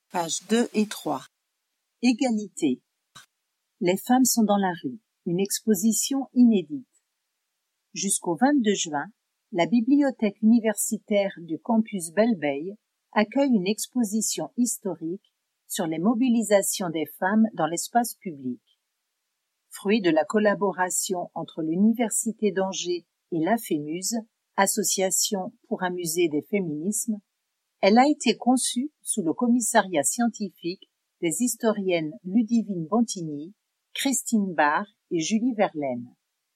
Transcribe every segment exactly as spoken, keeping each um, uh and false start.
Pages deux et trois. Égalité. Les femmes sont dans la rue. Une exposition inédite. Jusqu'au vingt-deux juin, la bibliothèque universitaire du campus Belle-Veille accueille une exposition historique sur les mobilisations des femmes dans l'espace public. Fruit de la collaboration entre l'Université d'Angers et l'A F E M U S, Association pour un musée des féminismes, elle a été conçue sous le commissariat scientifique des historiennes Ludivine Bantigny, Christine Barr et Julie Verlaine.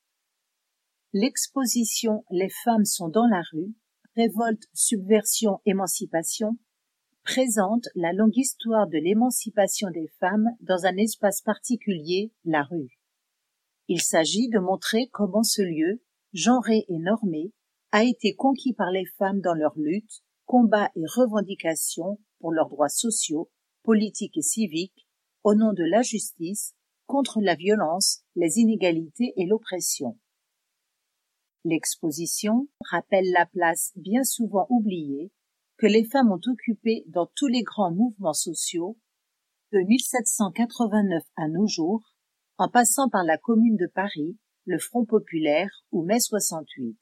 L'exposition « Les femmes sont dans la rue, révolte, subversion, émancipation » présente la longue histoire de l'émancipation des femmes dans un espace particulier, la rue. Il s'agit de montrer comment ce lieu, genré et normé, a été conquis par les femmes dans leur lutte, combats et revendications pour leurs droits sociaux, politiques et civiques, au nom de la justice, contre la violence, les inégalités et l'oppression. L'exposition rappelle la place bien souvent oubliée que les femmes ont occupée dans tous les grands mouvements sociaux, de mille sept cent quatre-vingt-neuf à nos jours, en passant par la Commune de Paris, le Front populaire ou mai soixante-huit.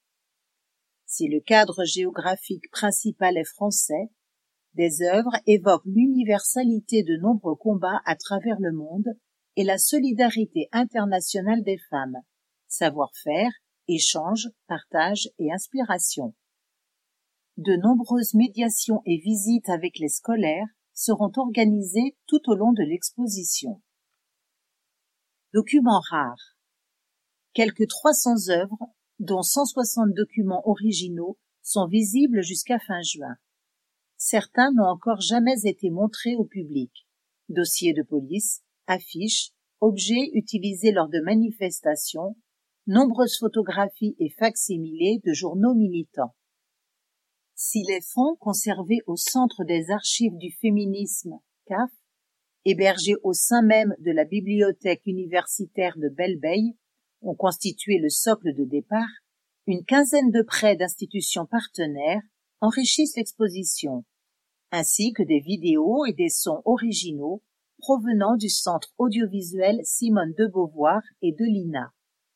Si le cadre géographique principal est français, des œuvres évoquent l'universalité de nombreux combats à travers le monde et la solidarité internationale des femmes, savoir-faire, échange, partage et inspiration. De nombreuses médiations et visites avec les scolaires seront organisées tout au long de l'exposition. Documents rares. Quelques trois cents œuvres, dont cent soixante documents originaux, sont visibles jusqu'à fin juin. Certains n'ont encore jamais été montrés au public. Dossiers de police, affiches, objets utilisés lors de manifestations, nombreuses photographies et fac-similés de journaux militants. Si les fonds conservés au Centre des archives du féminisme, C A F, hébergés au sein même de la bibliothèque universitaire de Belle-Veille, ont constitué le socle de départ, une quinzaine de prêts d'institutions partenaires enrichissent l'exposition, ainsi que des vidéos et des sons originaux provenant du Centre audiovisuel Simone de Beauvoir et de l'I N A.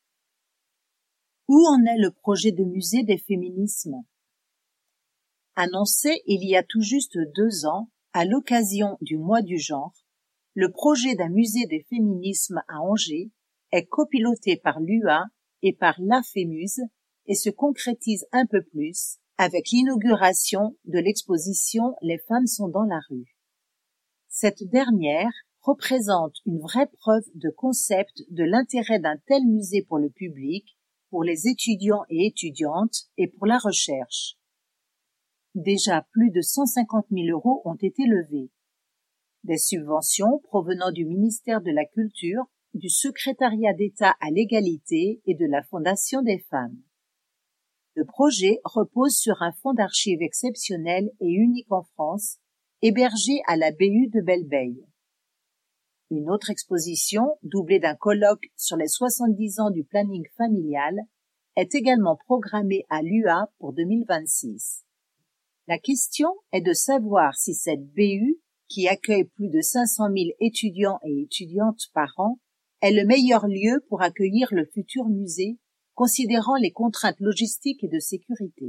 Où en est le projet de musée des féminismes? Annoncé il y a tout juste deux ans, à l'occasion du mois du genre, le projet d'un musée des féminismes à Angers est copiloté par l'U A et par l'A F E M U S et se concrétise un peu plus avec l'inauguration de l'exposition « Les femmes sont dans la rue ». Cette dernière représente une vraie preuve de concept de l'intérêt d'un tel musée pour le public, pour les étudiants et étudiantes et pour la recherche. Déjà plus de cent cinquante mille euros ont été levés. Des subventions provenant du ministère de la Culture, du Secrétariat d'État à l'égalité et de la Fondation des femmes. Le projet repose sur un fonds d'archives exceptionnel et unique en France, hébergé à la B U de Belle-Veille. Une autre exposition, doublée d'un colloque sur les soixante-dix ans du planning familial, est également programmée à l'U A pour deux mille vingt-six. La question est de savoir si cette B U, qui accueille plus de cinq cent mille étudiants et étudiantes par an, est le meilleur lieu pour accueillir le futur musée, considérant les contraintes logistiques et de sécurité.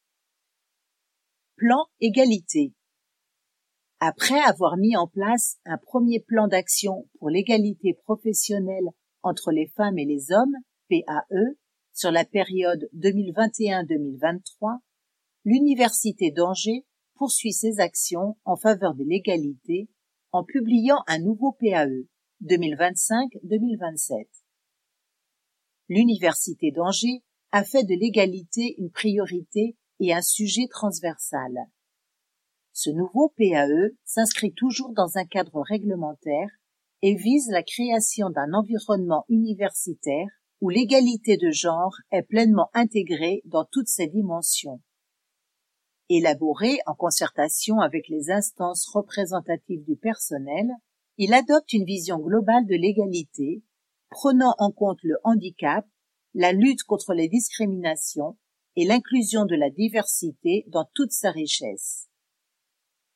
Plan égalité. Après avoir mis en place un premier plan d'action pour l'égalité professionnelle entre les femmes et les hommes, P A E, sur la période deux mille vingt et un à deux mille vingt-trois, l'Université d'Angers poursuit ses actions en faveur de l'égalité en publiant un nouveau P A E, deux mille vingt-cinq à deux mille vingt-sept. L'Université d'Angers a fait de l'égalité une priorité et un sujet transversal. Ce nouveau P A E s'inscrit toujours dans un cadre réglementaire et vise la création d'un environnement universitaire où l'égalité de genre est pleinement intégrée dans toutes ses dimensions. Élaboré en concertation avec les instances représentatives du personnel, il adopte une vision globale de l'égalité, prenant en compte le handicap, la lutte contre les discriminations et l'inclusion de la diversité dans toute sa richesse.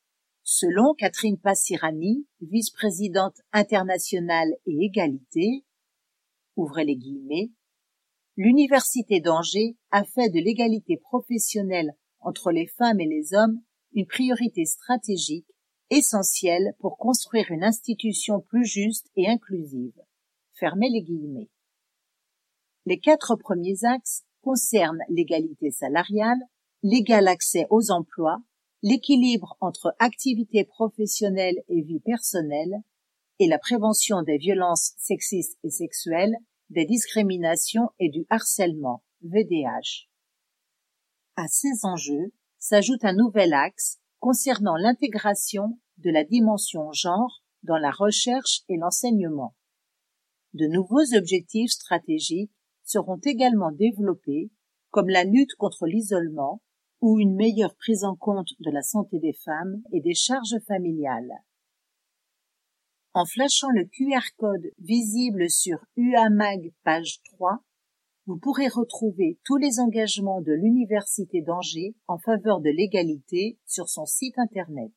Selon Catherine Passirani, vice-présidente internationale et égalité, ouvrez les guillemets, l'Université d'Angers a fait de l'égalité professionnelle entre les femmes et les hommes une priorité stratégique essentielle pour construire une institution plus juste et inclusive. Fermez les guillemets. Les quatre premiers axes concernent l'égalité salariale, l'égal accès aux emplois, l'équilibre entre activité professionnelle et vie personnelle et la prévention des violences sexistes et sexuelles, des discriminations et du harcèlement, V D H. À ces enjeux s'ajoute un nouvel axe concernant l'intégration de la dimension genre dans la recherche et l'enseignement. De nouveaux objectifs stratégiques seront également développés, comme la lutte contre l'isolement ou une meilleure prise en compte de la santé des femmes et des charges familiales. En flashant le Q R code visible sur U A Mag page trois, vous pourrez retrouver tous les engagements de l'Université d'Angers en faveur de l'égalité sur son site internet.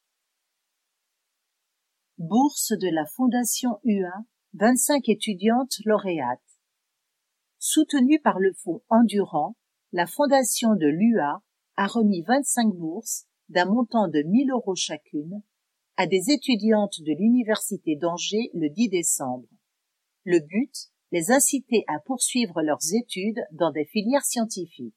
Bourse de la Fondation U A, vingt-cinq étudiantes lauréates. Soutenue par le fonds Endurant, la Fondation de l'U A a remis vingt-cinq bourses d'un montant de mille euros chacune à des étudiantes de l'Université d'Angers le dix décembre. Le but, les inciter à poursuivre leurs études dans des filières scientifiques.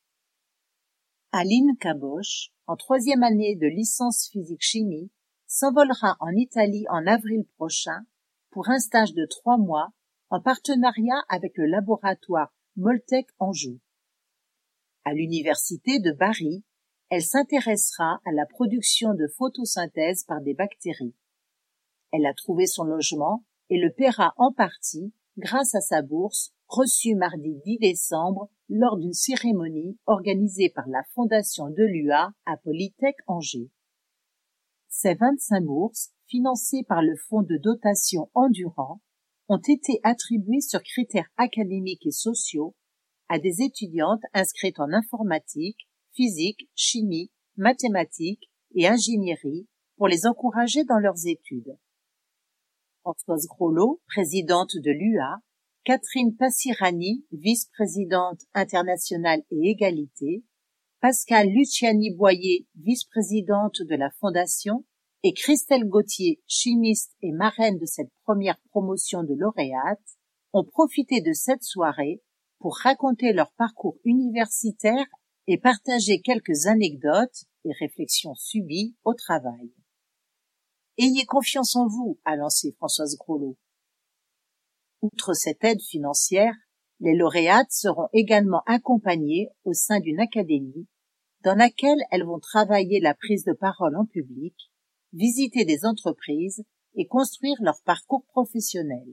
Aline Caboche, en troisième année de licence physique-chimie, s'envolera en Italie en avril prochain pour un stage de trois mois en partenariat avec le laboratoire Moltec Anjou. À l'université de Bari, elle s'intéressera à la production de photosynthèse par des bactéries. Elle a trouvé son logement et le paiera en partie grâce à sa bourse reçue mardi dix décembre lors d'une cérémonie organisée par la Fondation de l'U A à Polytech Angers. Ces vingt-cinq bourses, financées par le fonds de dotation Endurant, ont été attribuées sur critères académiques et sociaux à des étudiantes inscrites en informatique, physique, chimie, mathématiques et ingénierie pour les encourager dans leurs études. Françoise Groslot, présidente de l'U A, Catherine Passirani, vice-présidente internationale et égalité, Pascale Luciani-Boyer, vice-présidente de la Fondation, et Christelle Gauthier, chimiste et marraine de cette première promotion de lauréates, ont profité de cette soirée pour raconter leur parcours universitaire et partager quelques anecdotes et réflexions subies au travail. Ayez confiance en vous, a lancé Françoise Groslot. Outre cette aide financière, les lauréates seront également accompagnées au sein d'une académie dans laquelle elles vont travailler la prise de parole en public, visiter des entreprises et construire leur parcours professionnel.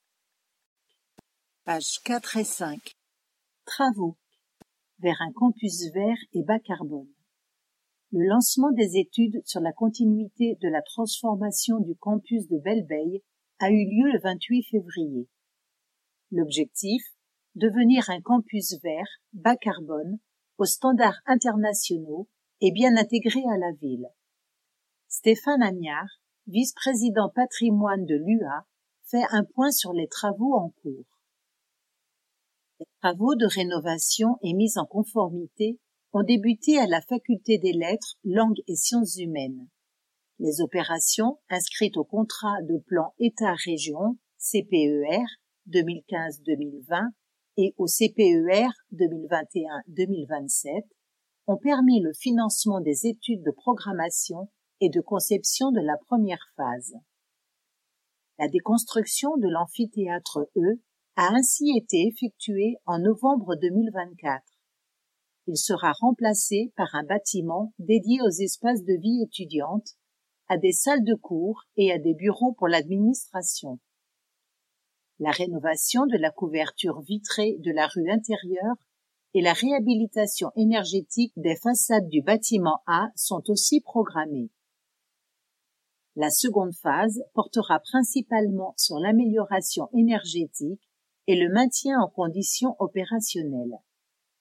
Pages quatre et cinq. Travaux. Vers un campus vert et bas carbone. Le lancement des études sur la continuité de la transformation du campus de Belle-Veille a eu lieu le vingt-huit février. L'objectif, devenir un campus vert, bas carbone, aux standards internationaux et bien intégré à la ville. Stéphane Agnard, vice-président patrimoine de l'U A, fait un point sur les travaux en cours. Les travaux de rénovation et mise en conformité ont débuté à la Faculté des Lettres, Langues et Sciences Humaines. Les opérations, inscrites au contrat de plan État-Région, C P E R, deux mille quinze deux mille vingt, et au C P E R deux mille vingt et un deux mille vingt-sept, ont permis le financement des études de programmation et de conception de la première phase. La déconstruction de l'amphithéâtre E a ainsi été effectuée en novembre deux mille vingt-quatre. Il sera remplacé par un bâtiment dédié aux espaces de vie étudiante, à des salles de cours et à des bureaux pour l'administration. La rénovation de la couverture vitrée de la rue intérieure et la réhabilitation énergétique des façades du bâtiment A sont aussi programmées. La seconde phase portera principalement sur l'amélioration énergétique et le maintien en conditions opérationnelles.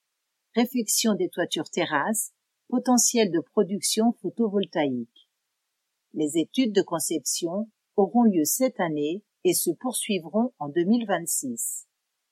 Réfection des toitures terrasses, potentiel de production photovoltaïque. Les études de conception auront lieu cette année et se poursuivront en deux mille vingt-six.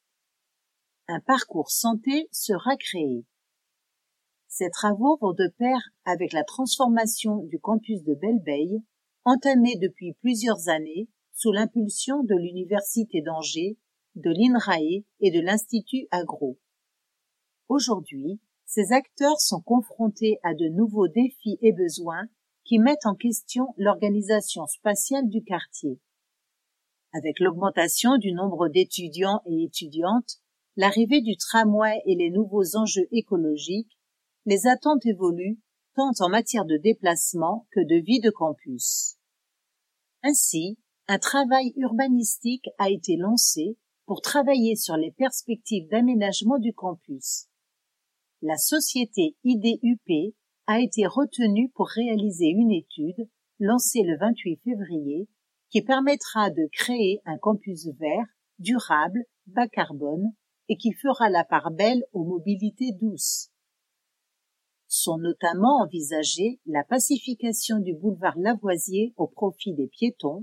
Un parcours santé sera créé. Ces travaux vont de pair avec la transformation du campus de Belle-Veille, entamée depuis plusieurs années sous l'impulsion de l'Université d'Angers, de l'INRAE et de l'Institut Agro. Aujourd'hui, ces acteurs sont confrontés à de nouveaux défis et besoins qui mettent en question l'organisation spatiale du quartier. Avec l'augmentation du nombre d'étudiants et étudiantes, l'arrivée du tramway et les nouveaux enjeux écologiques, les attentes évoluent tant en matière de déplacement que de vie de campus. Ainsi, un travail urbanistique a été lancé pour travailler sur les perspectives d'aménagement du campus. La société I D U P a été retenue pour réaliser une étude, lancée le vingt-huit février, qui permettra de créer un campus vert, durable, bas carbone et qui fera la part belle aux mobilités douces. Sont notamment envisagées la pacification du boulevard Lavoisier au profit des piétons.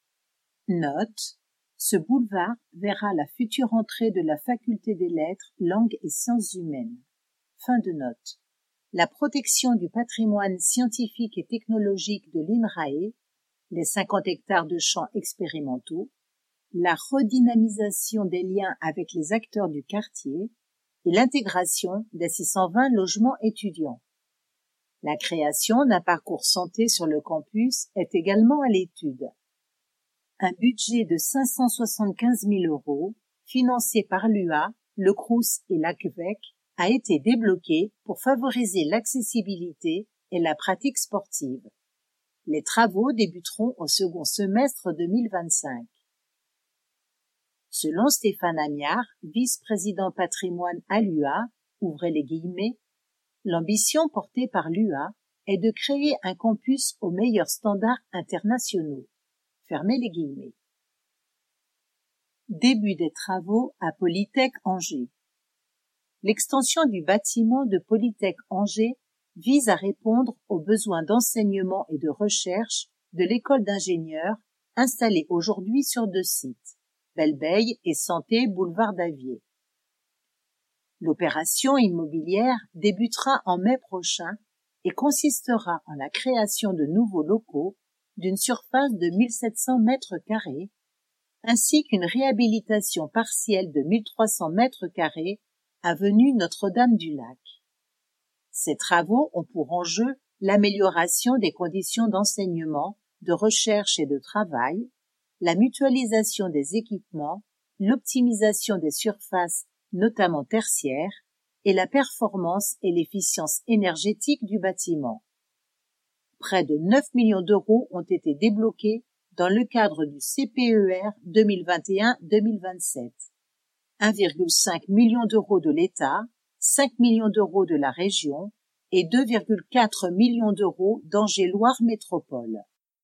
Note: ce boulevard verra la future entrée de la faculté des lettres, langues et sciences humaines. Fin de note. La protection du patrimoine scientifique et technologique de l'INRAE, les cinquante hectares de champs expérimentaux, la redynamisation des liens avec les acteurs du quartier et l'intégration des six cent vingt logements étudiants. La création d'un parcours santé sur le campus est également à l'étude. Un budget de cinq cent soixante-quinze mille euros, financé par l'U A, le Crous et l'A C V E C, a été débloqué pour favoriser l'accessibilité et la pratique sportive. Les travaux débuteront au second semestre deux mille vingt-cinq. Selon Stéphane Amiard, vice-président patrimoine à l'U A, ouvrez les guillemets, l'ambition portée par l'U A est de créer un campus aux meilleurs standards internationaux. Fermez les guillemets. Début des travaux à Polytech Angers. L'extension du bâtiment de Polytech Angers vise à répondre aux besoins d'enseignement et de recherche de l'école d'ingénieurs installée aujourd'hui sur deux sites, Belle-Veille et Santé boulevard d'Avier. L'opération immobilière débutera en mai prochain et consistera en la création de nouveaux locaux d'une surface de mille sept cents mètres carrés ainsi qu'une réhabilitation partielle de mille trois cents mètres carrés avenue Notre-Dame-du-Lac. Ces travaux ont pour enjeu l'amélioration des conditions d'enseignement, de recherche et de travail, la mutualisation des équipements, l'optimisation des surfaces, notamment tertiaires, et la performance et l'efficience énergétique du bâtiment. Près de neuf millions d'euros ont été débloqués dans le cadre du C P E R deux mille vingt et un deux mille vingt-sept. un virgule cinq million d'euros de l'État, cinq millions d'euros de la région et deux virgule quatre millions d'euros d'Angers-Loire Métropole.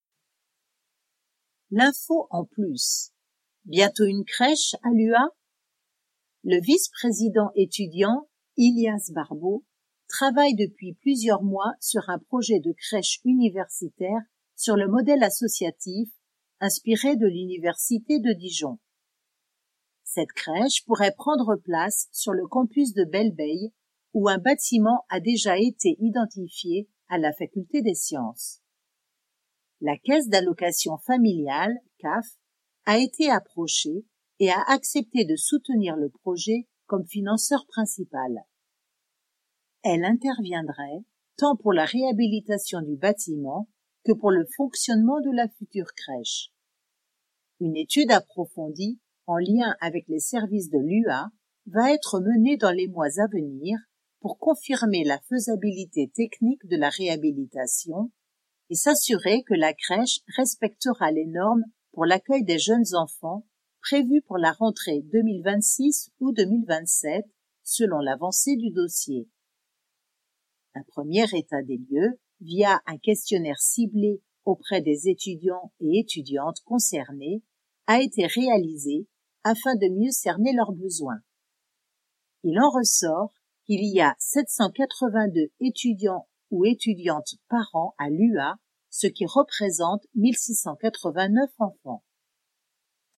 L'info en plus. Bientôt une crèche à l'U A? Le vice-président étudiant, Ilias Barbeau, travaille depuis plusieurs mois sur un projet de crèche universitaire sur le modèle associatif inspiré de l'université de Dijon. Cette crèche pourrait prendre place sur le campus de Belle-Veille, où un bâtiment a déjà été identifié à la faculté des sciences. La caisse d'allocation familiale, C A F, a été approchée et a accepté de soutenir le projet comme financeur principal. Elle interviendrait tant pour la réhabilitation du bâtiment que pour le fonctionnement de la future crèche. Une étude approfondie en lien avec les services de l'U A va être menée dans les mois à venir pour confirmer la faisabilité technique de la réhabilitation et s'assurer que la crèche respectera les normes pour l'accueil des jeunes enfants prévues pour la rentrée deux mille vingt-six ou deux mille vingt-sept selon l'avancée du dossier. Un premier état des lieux via un questionnaire ciblé auprès des étudiants et étudiantes concernés a été réalisé afin de mieux cerner leurs besoins. Il en ressort qu'il y a sept cent quatre-vingt-deux étudiants ou étudiantes par an à l'U A ce qui représente mille six cent quatre-vingt-neuf enfants.